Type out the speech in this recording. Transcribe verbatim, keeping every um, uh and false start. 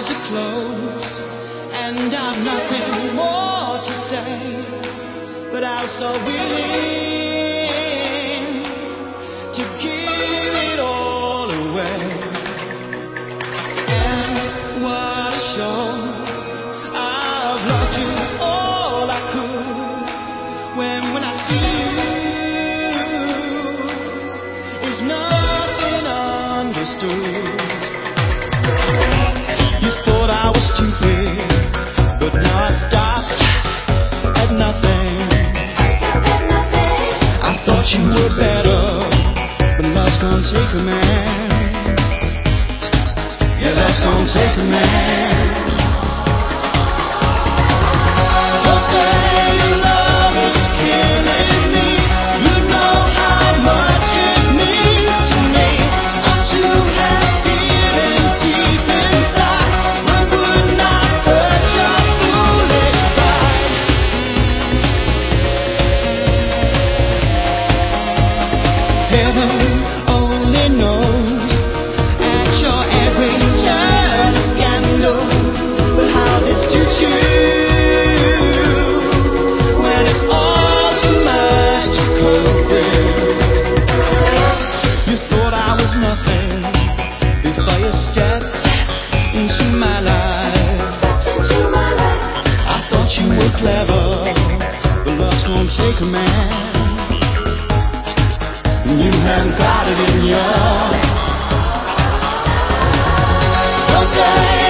eyes are closed, and I've nothing more to say, but I'm so willing to give it all away. And what a show! I've loved you all I could. When when I see you, is nothing understood. You thought I was stupid, but now I stopped at nothing. I thought you were better, but love's gonna take a man. Yeah, love's gonna take a man. Don't say your love is killing me. You know how much it means to me. I too have feelings deep inside, but would not hurt your foolish pride. Heaven only knows at your every turn a scandal, but how's it suit you when it's all too much to cope with? You thought I was nothing before you stepped into my life. I thought you were clever, but love's gonna take a man. You haven't got it in you. Don't say